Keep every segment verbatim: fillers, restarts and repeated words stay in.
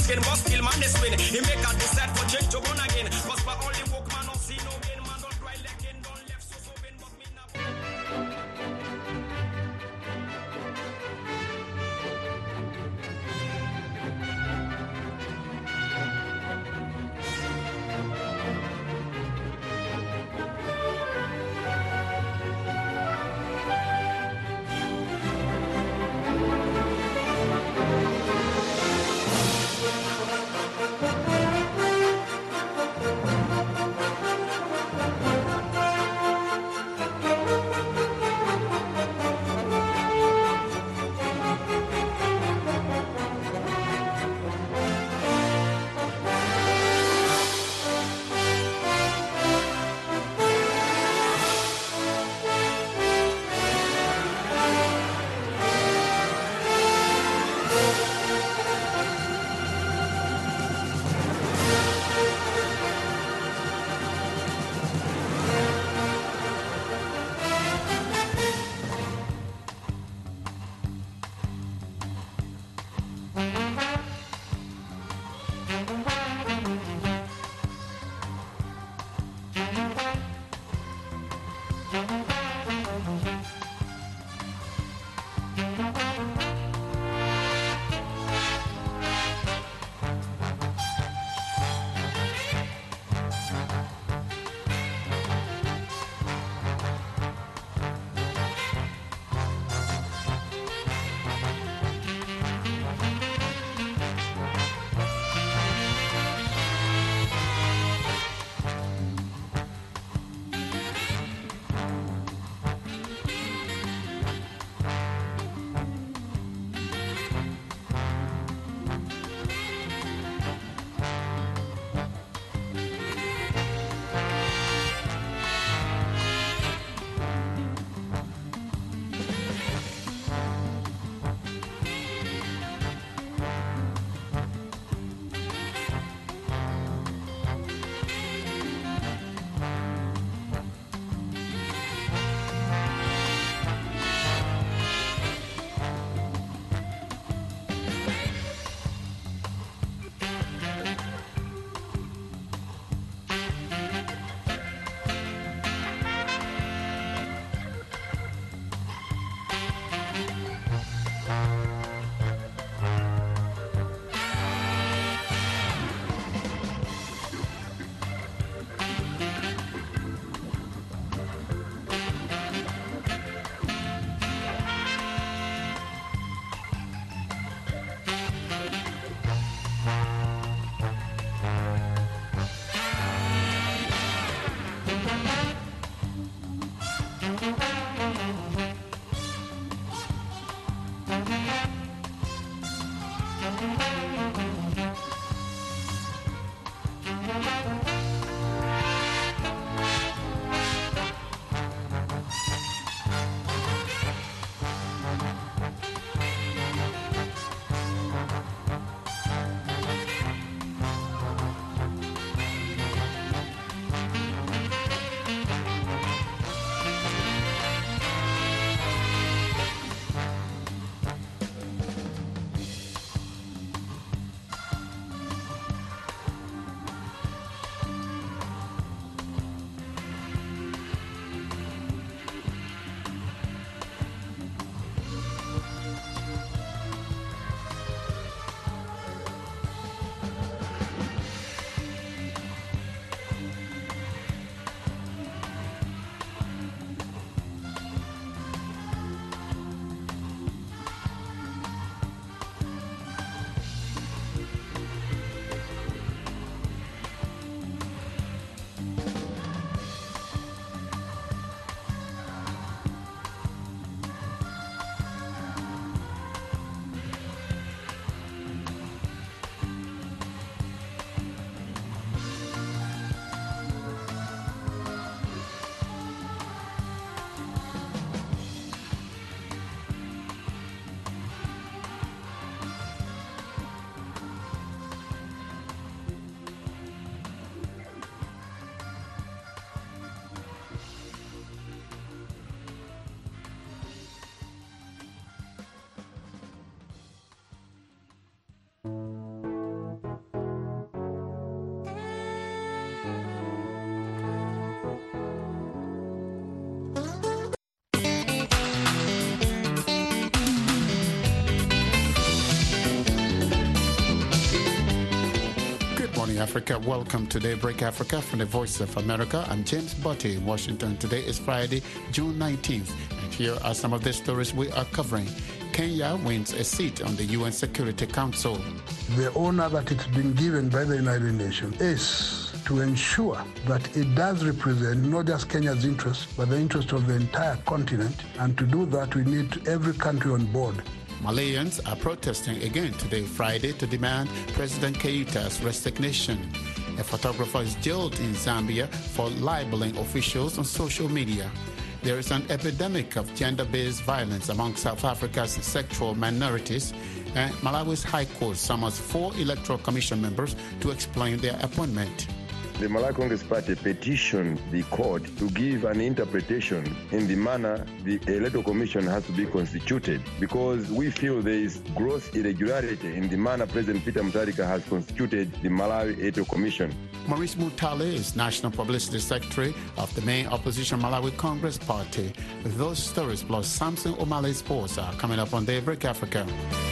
skin, but still man they spin. He make a decide for change to born again. Cause for all the work man don't see no gain. Man don't cry like in, don't left so so bend, but me now. morning, Africa. Welcome to Daybreak Africa from the Voice of America. I'm James Botti in Washington. Today is Friday, June nineteenth, and here are some of the stories we are covering. Kenya wins a seat on the U N Security Council. The honor that it's been given by the United Nations is to ensure that it does represent not just Kenya's interest, but the interest of the entire continent. And to do that, we need every country on board. Malayans are protesting again today, Friday, to demand President Keita's resignation. A photographer is jailed in Zambia for libeling officials on social media. There is an epidemic of gender-based violence among South Africa's sexual minorities, and Malawi's High Court summons four Electoral Commission members to explain their appointment. The Malawi Congress Party petitioned the court to give an interpretation in the manner the Electoral Commission has to be constituted, because we feel there is gross irregularity in the manner President Peter Mutharika has constituted the Malawi Electoral Commission. Maurice Mutale is National Publicity Secretary of the main opposition Malawi Congress Party. Those stories plus Samson O'Malley Sports are coming up on Daybreak Africa.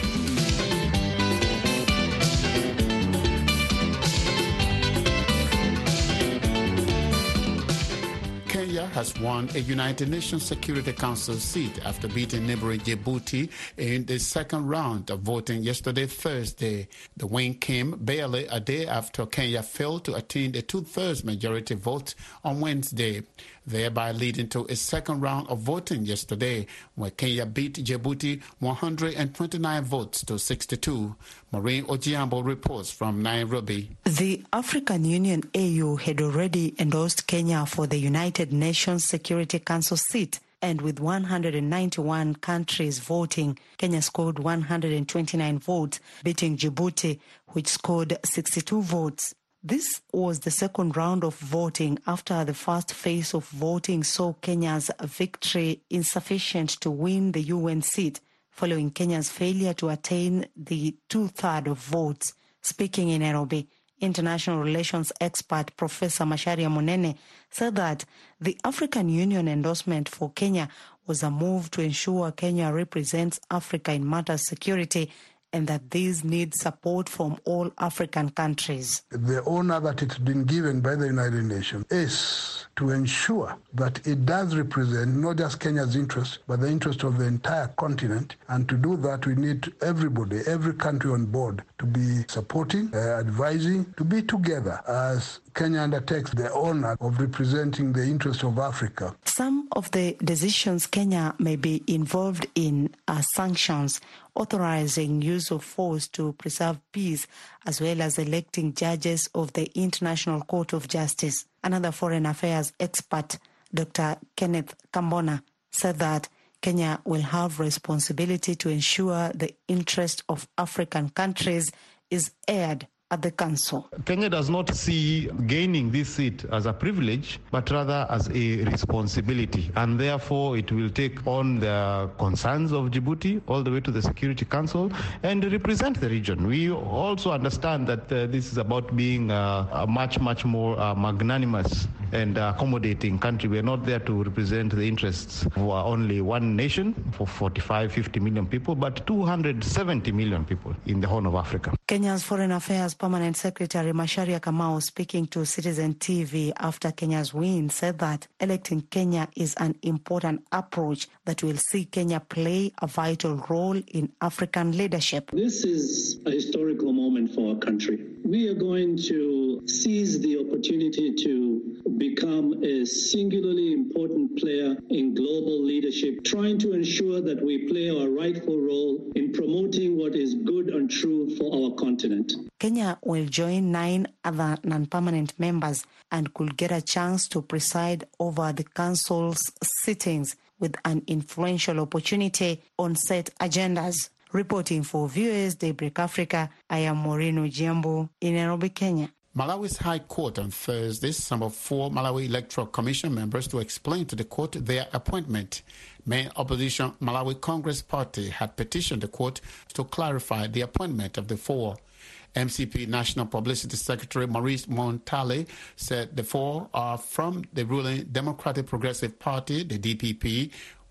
Kenya has won a United Nations Security Council seat after beating neighboring Djibouti in the second round of voting yesterday, Thursday. The win came barely a day after Kenya failed to attain a two-thirds majority vote on Wednesday, thereby leading to a second round of voting yesterday, where Kenya beat Djibouti one hundred twenty-nine votes to sixty-two. Maureen Ojiambo reports from Nairobi. The African Union A U had already endorsed Kenya for the United Nations Security Council seat, and with one hundred ninety-one countries voting, Kenya scored one hundred twenty-nine votes, beating Djibouti, which scored sixty-two votes. This was the second round of voting after the first phase of voting saw Kenya's victory insufficient to win the U N seat, following Kenya's failure to attain the two-thirds of votes. Speaking in Nairobi, international relations expert Professor Macharia Munene said that the African Union endorsement for Kenya was a move to ensure Kenya represents Africa in matters security, and that these need support from all African countries. The honor that it's been given by the United Nations is to ensure that it does represent not just Kenya's interest, but the interest of the entire continent. And to do that, we need everybody, every country on board to be supporting, uh, advising, to be together as Kenya undertakes the honor of representing the interest of Africa. Some of the decisions Kenya may be involved in are sanctions, authorizing use of force to preserve peace, as well as electing judges of the International Court of Justice. Another foreign affairs expert, Doctor Kenneth Kambona, said that Kenya will have responsibility to ensure the interest of African countries is aired at the council. Kenya does not see gaining this seat as a privilege, but rather as a responsibility, and therefore it will take on the concerns of Djibouti all the way to the Security Council and represent the region. We also understand that uh, this is about being uh, a much, much more uh, magnanimous and accommodating country. We are not there to represent the interests of only one nation for forty-five, fifty million people, but two hundred seventy million people in the Horn of Africa. Kenya's Foreign Affairs Permanent Secretary Macharia Kamau, speaking to Citizen T V after Kenya's win, said that electing Kenya is an important approach that will see Kenya play a vital role in African leadership. This is a historical moment for our country. We are going to seize the opportunity to become a singularly important player in global leadership, trying to ensure that we play our rightful role in promoting what is good and true for our continent. Kenya will join nine other non-permanent members and could get a chance to preside over the council's sittings with an influential opportunity on set agendas. Reporting for Viewers Daybreak Africa, I am Maureen Ojiambo in Nairobi, Kenya. Malawi's High Court on Thursday summoned four Malawi Electoral Commission members to explain to the court their appointment. Main opposition Malawi Congress Party had petitioned the court to clarify the appointment of the four. M C P National Publicity Secretary Maurice Montale said the four are from the ruling Democratic Progressive Party, the D P P,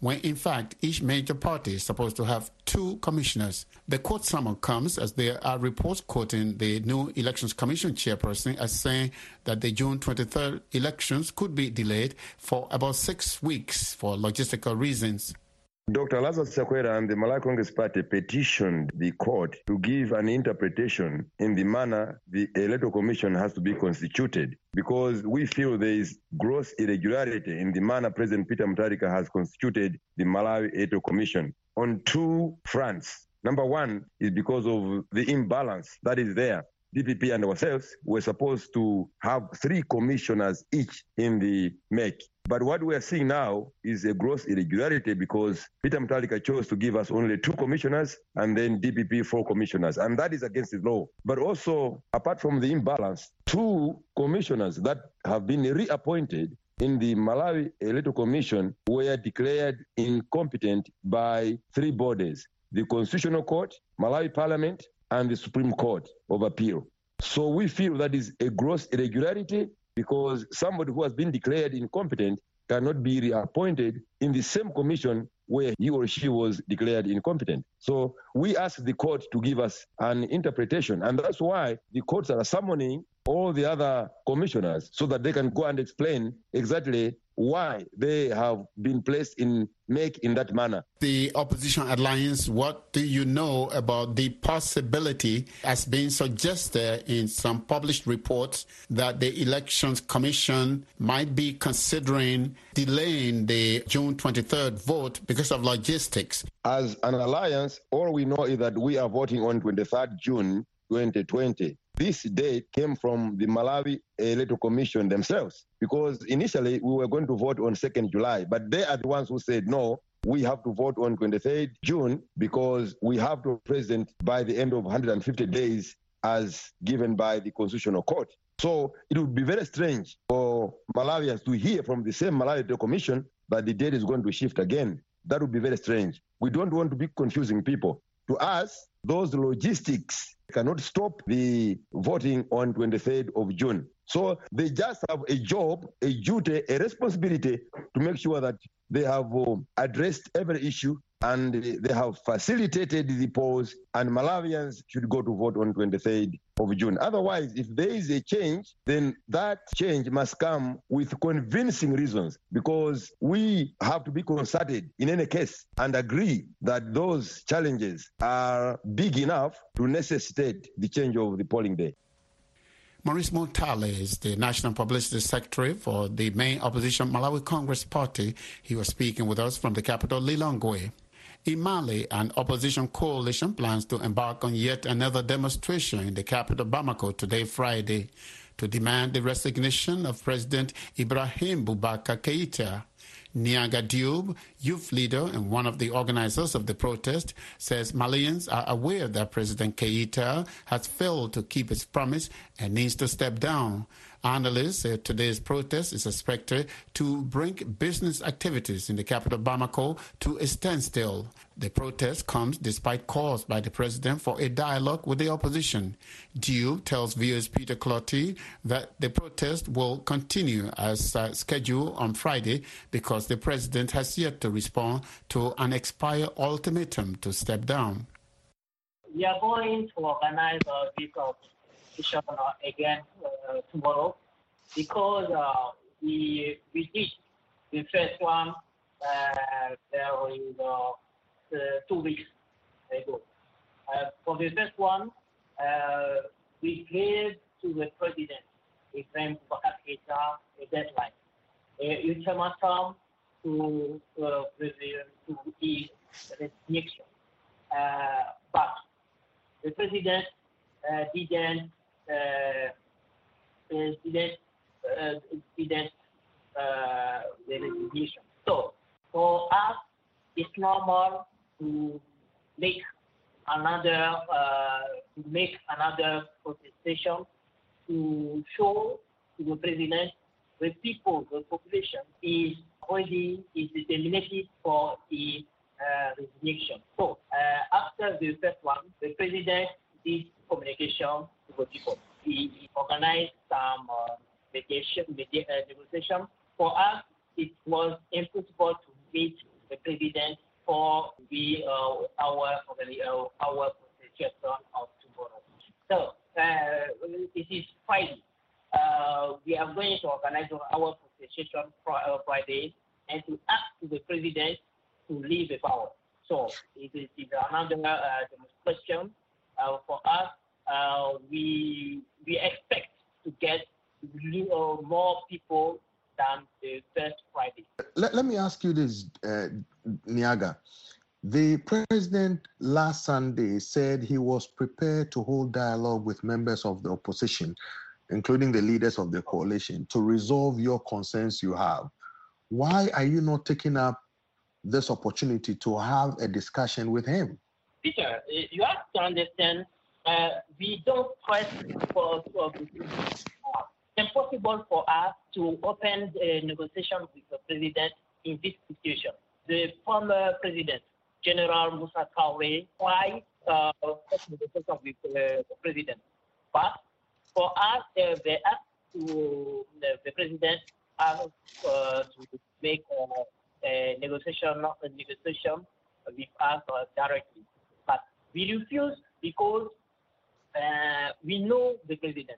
when in fact each major party is supposed to have two commissioners. The court summons comes as there are reports quoting the new Elections Commission chairperson as saying that the June twenty-third elections could be delayed for about six weeks for logistical reasons. Doctor Lazarus Chakwera and the Malawi Congress Party petitioned the court to give an interpretation in the manner the Electoral Commission has to be constituted, because we feel there is gross irregularity in the manner President Peter Mutharika has constituted the Malawi Electoral Commission on two fronts. Number one is because of the imbalance that is there. D P P and ourselves were supposed to have three commissioners each in the M E C. But what we are seeing now is a gross irregularity because Peter Mutharika chose to give us only two commissioners and then D P P four commissioners, and that is against the law. But also, apart from the imbalance, two commissioners that have been reappointed in the Malawi Electoral Commission were declared incompetent by three bodies: the Constitutional Court, Malawi Parliament, and the Supreme Court of Appeal. So we feel that is a gross irregularity because somebody who has been declared incompetent cannot be reappointed in the same commission where he or she was declared incompetent. So we ask the court to give us an interpretation, and that's why the courts are summoning all the other commissioners so that they can go and explain exactly why they have been placed in M E C in that manner. The opposition alliance, what do you know about the possibility, as being suggested in some published reports, that the Elections Commission might be considering delaying the June twenty-third vote because of logistics? As an alliance, all we know is that we are voting on twenty-third June twenty twenty. This date came from the Malawi Electoral Commission themselves, because initially we were going to vote on second July, but they are the ones who said, no, we have to vote on twenty-third June because we have to present by the end of one hundred fifty days as given by the Constitutional Court. So it would be very strange for Malawians to hear from the same Malawi Electoral Commission that the date is going to shift again. That would be very strange. We don't want to be confusing people. To us, those logistics cannot stop the voting on twenty-third of June. So they just have a job, a duty, a responsibility to make sure that they have uh, addressed every issue and they have facilitated the polls, and Malawians should go to vote on twenty-third of June. Otherwise, if there is a change, then that change must come with convincing reasons, because we have to be consulted in any case and agree that those challenges are big enough to necessitate the change of the polling day. Maurice Montale is the National Publicity Secretary for the main opposition Malawi Congress Party. He was speaking with us from the capital, Lilongwe. In Mali, an opposition coalition plans to embark on yet another demonstration in the capital, Bamako, today, Friday, to demand the resignation of President Ibrahim Boubacar Keïta. Niaga Diop, youth leader and one of the organizers of the protest, says Malians are aware that President Keïta has failed to keep his promise and needs to step down. Analysts say today's protest is expected to bring business activities in the capital Bamako to a standstill. The protest comes despite calls by the president for a dialogue with the opposition. Diop tells V O's Peter Clotty that the protest will continue as uh, scheduled on Friday because the president has yet to respond to an expired ultimatum to step down. We are going to organize a week of again uh, tomorrow, because uh, we we did the first one uh, there is uh, uh, two weeks ago. Uh, for the first one, uh, we gave to the president, Ibrahim Boubacar Keïta, a deadline, a ultimatum to uh, to his resignation, uh, but the president uh, didn't. Uh, didn't uh, didn't uh, the resignation. So for us, it's normal to make another uh, to make another protestation to show to the president, the people, the population is already is determined for the uh, resignation. So uh, after the first one, the president did communication to the people. He organized some uh, mediation, media, uh, negotiation. For us, it was impossible to meet the president for the uh, our uh, our session of tomorrow. So uh, it is Friday. Uh, we are going to organize our session Friday and to ask the president to leave the power. So it is, it is another uh, demonstration uh, for us. Uh, we we expect to get uh, more people than the first Friday. Let, let me ask you this, uh, Nyaga. The president last Sunday said he was prepared to hold dialogue with members of the opposition, including the leaders of the coalition, to resolve your concerns you have. Why are you not taking up this opportunity to have a discussion with him? Peter, you have to understand, uh, we don't press for, for it's impossible for us to open a negotiation with the president in this situation. The former president, General Musa Kawe, tried uh, negotiation with uh, the president. But for us, uh, they asked to the, the president uh, uh, to make uh, a negotiation, a negotiation with us uh, directly. But we refuse because uh, we know the president.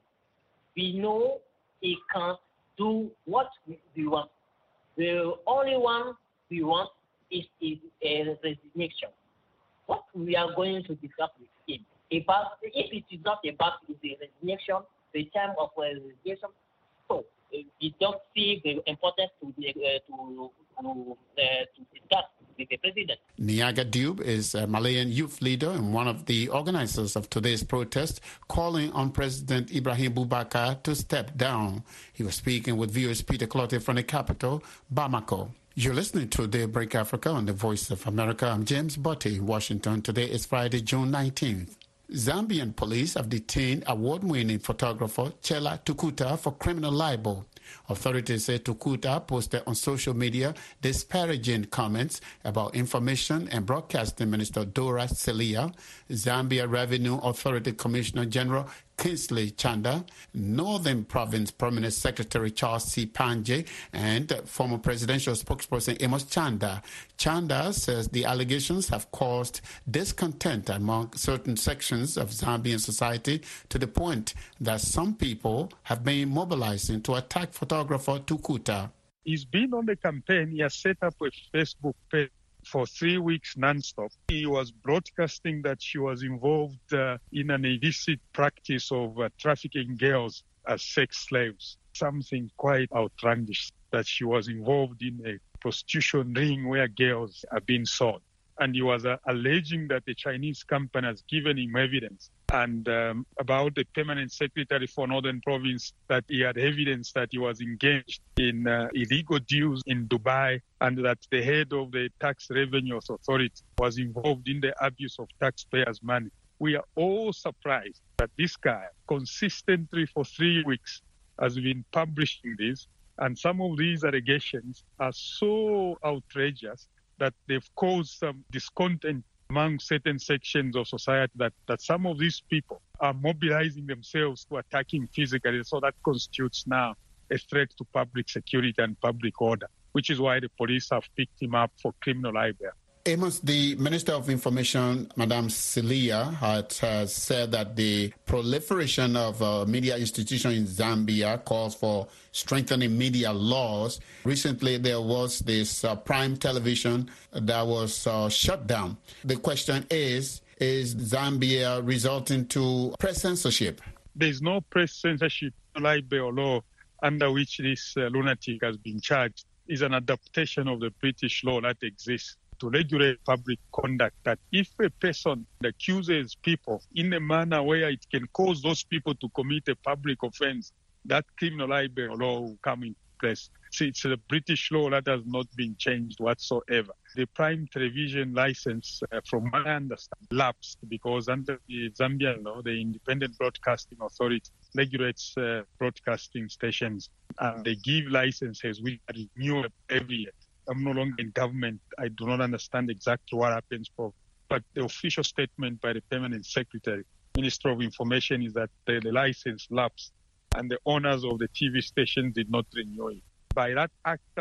We know he can't do what we want. The only one we want is, is a resignation. What we are going to discuss with him about, if it is not about the resignation, the time of resignation, so we don't see the importance to the, uh, to to, uh, to discuss with the president. Nyaga Dube is a Malayan youth leader and one of the organizers of today's protest, calling on President Ibrahim Boubacar to step down. He was speaking with viewers Peter Clottey from the capital, Bamako. You're listening to Daybreak Africa on the Voice of America. I'm James Botti in Washington. Today is Friday, June nineteenth. Zambian police have detained award-winning photographer Chela Tukuta for criminal libel. Authorities say Tukuta posted on social media disparaging comments about Information and Broadcasting Minister Dora Celia, Zambia Revenue Authority Commissioner General Kingsley Chanda, Northern Province Permanent Secretary Charles C. Panje, and former presidential spokesperson Amos Chanda. Chanda says the allegations have caused discontent among certain sections of Zambian society to the point that some people have been mobilizing to attack photographer Tukuta. He's been on the campaign. He has set up a Facebook page for three weeks nonstop. He was broadcasting that she was involved uh, in an illicit practice of uh, trafficking girls as sex slaves. Something quite outlandish, that she was involved in a prostitution ring where girls are being sold. And he was uh, alleging that the Chinese company has given him evidence and um, about the permanent secretary for Northern Province, that he had evidence that he was engaged in uh, illegal deals in Dubai, and that the head of the Tax Revenue Authority was involved in the abuse of taxpayers' money. We are all surprised that this guy consistently for three weeks has been publishing this, and some of these allegations are so outrageous that they've caused some discontent among certain sections of society, that, that some of these people are mobilizing themselves to attack him physically. So that constitutes now a threat to public security and public order, which is why the police have picked him up for criminal libel. Amos, the Minister of Information, Madame Celia, had, has said that the proliferation of uh, media institutions in Zambia calls for strengthening media laws. Recently, there was this uh, Prime Television that was uh, shut down. The question is, is Zambia resulting to press censorship? There's no press censorship libel law under which this uh, lunatic has been charged. Is an adaptation of the British law that exists to regulate public conduct, that if a person accuses people in a manner where it can cause those people to commit a public offense, that criminal libel law will come in place. See, it's a British law that has not been changed whatsoever. The Prime Television license, uh, from what I understand, lapsed because under the Zambian law, the Independent Broadcasting Authority regulates uh, broadcasting stations, and they give licenses which are renewed every year. I'm no longer in government. I do not understand exactly what happens, but the official statement by the Permanent Secretary, Minister of Information, is that the, the license lapsed and the owners of the T V station did not renew it. By that act alone,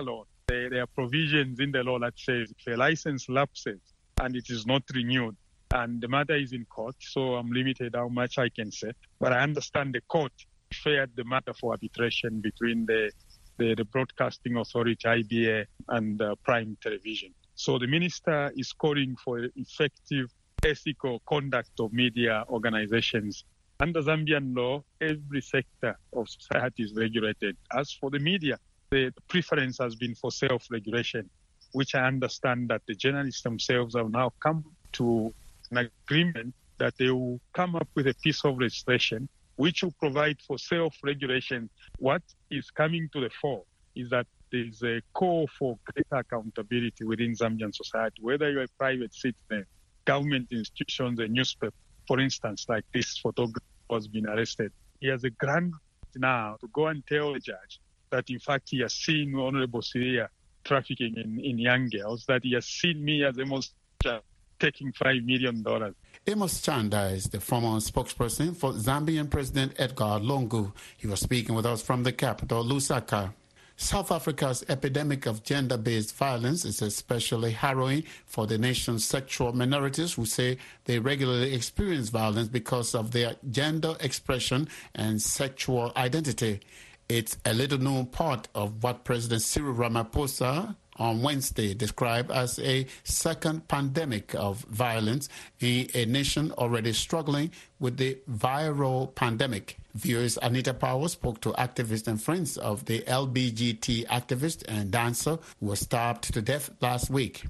There, there are provisions in the law that says if a license lapses and it is not renewed, and the matter is in court, so I'm limited how much I can say. But I understand the court fared the matter for arbitration between the, the, the Broadcasting Authority, I B A, and uh, Prime Television. So the minister is calling for effective ethical conduct of media organizations. Under Zambian law, every sector of society is regulated. As for the media, the preference has been for self-regulation, which I understand that the journalists themselves have now come to an agreement that they will come up with a piece of legislation which will provide for self-regulation. What is coming to the fore is that there is a call for greater accountability within Zambian society, whether you're a private citizen, government institutions, a newspaper, for instance, like this photographer has been arrested. He has a grant now to go and tell the judge that, in fact, he has seen Honorable Syria trafficking in, in young girls, that he has seen me as a most taking five million dollars. Amos Chanda is the former spokesperson for Zambian President Edgar Lungu. He was speaking with us from the capital, Lusaka. South Africa's epidemic of gender-based violence is especially harrowing for the nation's sexual minorities, who say they regularly experience violence because of their gender expression and sexual identity. It's a little-known part of what President Cyril Ramaphosa on Wednesday described as a second pandemic of violence in a nation already struggling with the viral pandemic. Viewers Anita Power spoke to activists and friends of the L B G T activist and dancer who was stabbed to death last week.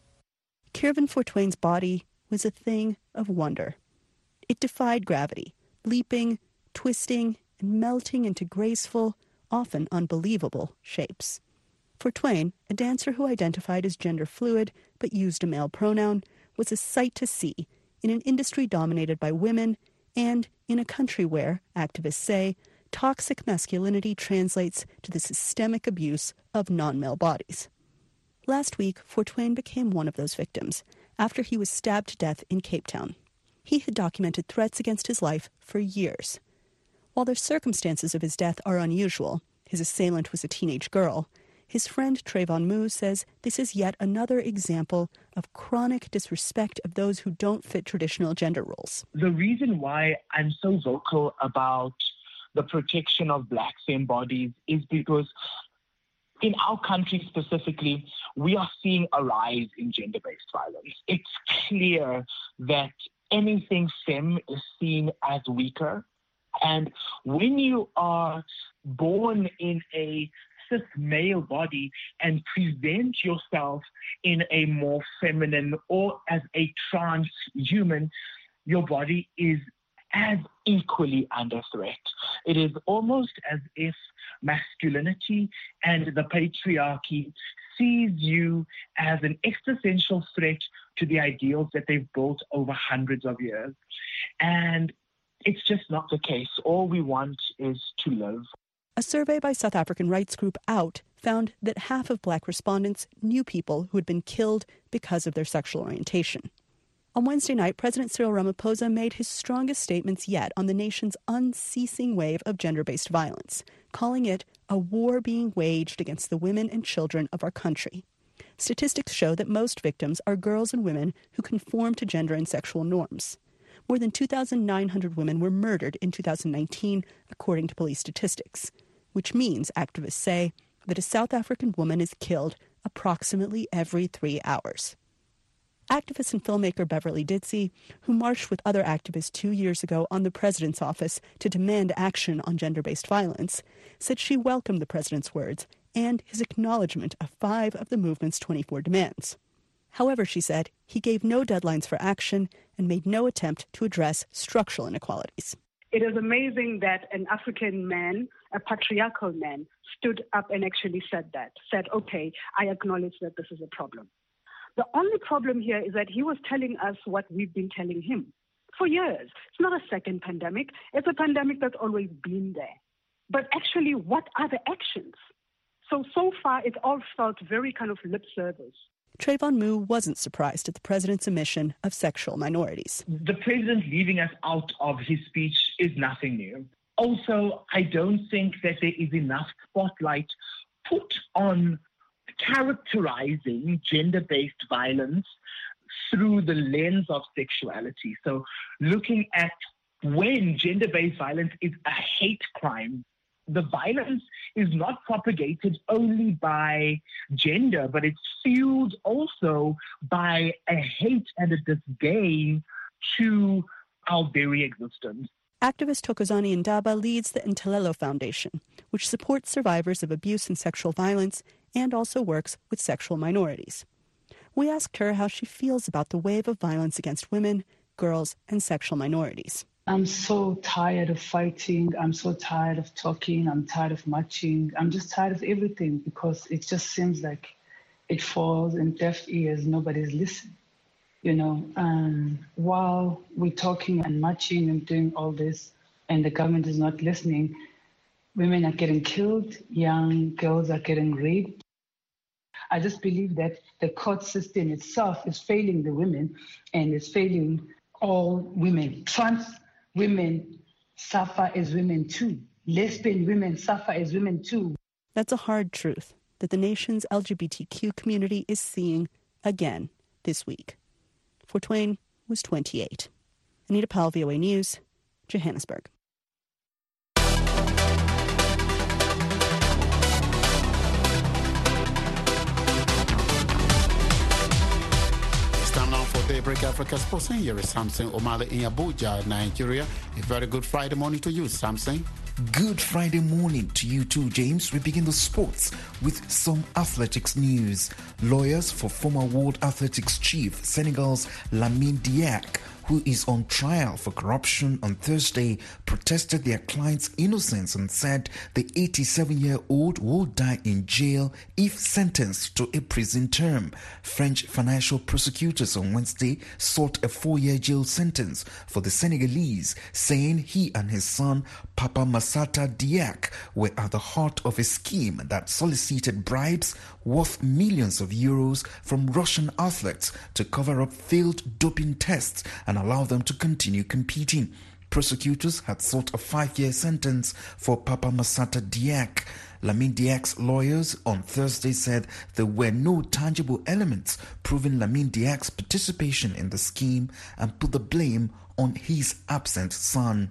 Kiervan Fortuyn's body was a thing of wonder. It defied gravity, leaping, twisting, and melting into graceful, often unbelievable shapes. Fortuyn, a dancer who identified as gender fluid but used a male pronoun, was a sight to see in an industry dominated by women and in a country where, activists say, toxic masculinity translates to the systemic abuse of non-male bodies. Last week, Fortuyn became one of those victims after he was stabbed to death in Cape Town. He had documented threats against his life for years. While the circumstances of his death are unusual, his assailant was a teenage girl, his friend Trayvon Moo says this is yet another example of chronic disrespect of those who don't fit traditional gender roles. The reason why I'm so vocal about the protection of black femme bodies is because in our country specifically, we are seeing a rise in gender-based violence. It's clear that anything femme is seen as weaker. And when you are born in a cis male body and present yourself in a more feminine or as a transhuman, your body is as equally under threat. It is almost as if masculinity and the patriarchy sees you as an existential threat to the ideals that they've built over hundreds of years. And it's just not the case. All we want is to live. A survey by South African rights group OUT found that half of black respondents knew people who had been killed because of their sexual orientation. On Wednesday night, President Cyril Ramaphosa made his strongest statements yet on the nation's unceasing wave of gender-based violence, calling it a war being waged against the women and children of our country. Statistics show that most victims are girls and women who conform to gender and sexual norms. More than two thousand nine hundred women were murdered in two thousand nineteen, according to police statistics, which means, activists say, that a South African woman is killed approximately every three hours. Activist and filmmaker Beverly Ditsey, who marched with other activists two years ago on the president's office to demand action on gender-based violence, said she welcomed the president's words and his acknowledgement of five of the movement's twenty-four demands. However, she said, he gave no deadlines for action and made no attempt to address structural inequalities. It is amazing that an African man, a patriarchal man, stood up and actually said that, said, okay, I acknowledge that this is a problem. The only problem here is that he was telling us what we've been telling him for years. It's not a second pandemic. It's a pandemic that's always been there. But actually, what are the actions? So, so far, it all felt very kind of lip service. Trayvon Moo wasn't surprised at the president's omission of sexual minorities. The president leaving us out of his speech is nothing new. Also, I don't think that there is enough spotlight put on characterizing gender-based violence through the lens of sexuality. So looking at when gender-based violence is a hate crime, the violence is not propagated only by gender, but it's fueled also by a hate and a disdain to our very existence. Activist Thokozani Ndaba leads the Ntelelo Foundation, which supports survivors of abuse and sexual violence and also works with sexual minorities. We asked her how she feels about the wave of violence against women, girls, and sexual minorities. I'm so tired of fighting. I'm so tired of talking. I'm tired of marching. I'm just tired of everything because it just seems like it falls in deaf ears. Nobody's listening. You know, um, while we're talking and marching and doing all this and the government is not listening, women are getting killed, young girls are getting raped. I just believe that the court system itself is failing the women and is failing all women. Trans women suffer as women too. Lesbian women suffer as women too. That's a hard truth that the nation's L G B T Q community is seeing again this week. For Twain was twenty-eight. Anita Powell, V O A News, Johannesburg. Time now for Daybreak Africa Sports. And here is Samson Omale in Abuja, Nigeria. A very good Friday morning to you, Samson. Good Friday morning to you too, James. We begin the sports with some athletics news. Lawyers for former World Athletics chief Senegal's Lamine Diack, who is on trial for corruption on Thursday, protested their client's innocence and said the eighty-seven-year-old will die in jail if sentenced to a prison term. French financial prosecutors on Wednesday sought a four-year jail sentence for the Senegalese, saying he and his son, Papa Massata Diack, were at the heart of a scheme that solicited bribes worth millions of euros from Russian athletes to cover up failed doping tests and allow them to continue competing. Prosecutors had sought a five-year sentence for Papa Massata Diack. Lamine Diack's lawyers on Thursday said there were no tangible elements proving Lamine Diack's participation in the scheme and put the blame on his absent son.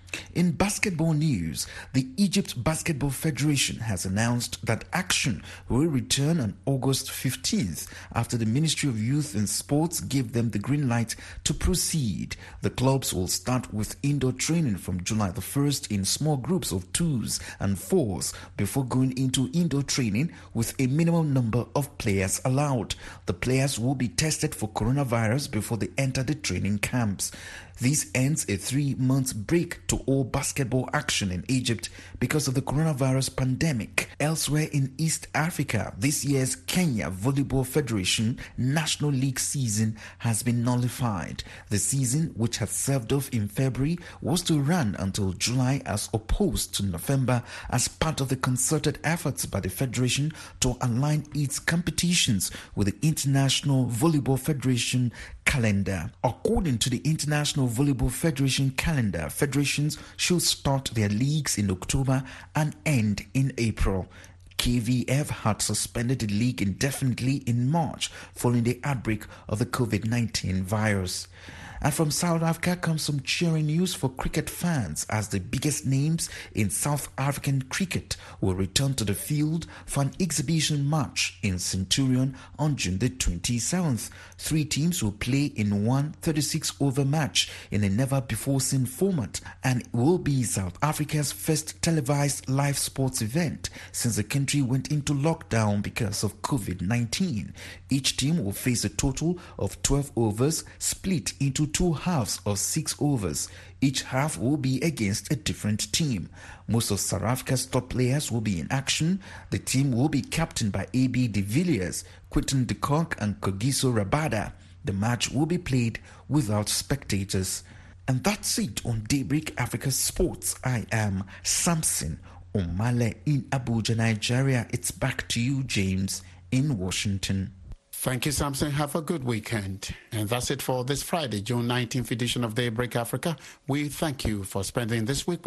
In basketball news, the Egypt Basketball Federation has announced that action will return on August fifteenth after the Ministry of Youth and Sports gave them the green light to proceed. The clubs will start with indoor training from July the first in small groups of twos and fours before going into indoor training with a minimum number of players allowed. The players will be tested for coronavirus before they enter the training camps. This ends a three-month break to all basketball action in Egypt because of the coronavirus pandemic. Elsewhere in East Africa, this year's Kenya Volleyball Federation National League season has been nullified. The season, which had served off in February, was to run until July as opposed to November as part of the concerted efforts by the federation to align its competitions with the International Volleyball Federation calendar. According to the International Volleyball Federation calendar, federations should start their leagues in October and end in April. K V F had suspended the league indefinitely in March following the outbreak of the COVID nineteen virus. And from South Africa comes some cheering news for cricket fans as the biggest names in South African cricket will return to the field for an exhibition match in Centurion on June the twenty-seventh. Three teams will play in one thirty-six over match in a never-before-seen format, and it will be South Africa's first televised live sports event since the country went into lockdown because of COVID nineteen. Each team will face a total of twelve overs split into two halves of six overs. Each half will be against a different team. Most of South Africa's top players will be in action. The team will be captained by A B de Villiers, Quinton de Kock and Kagiso Rabada. The match will be played without spectators. And that's it on Daybreak Africa Sports. I am Samson Omale in Abuja, Nigeria. It's back to you, James, in Washington. Thank you, Samson. Have a good weekend. And that's it for this Friday, June nineteenth edition of Daybreak Africa. We thank you for spending this week with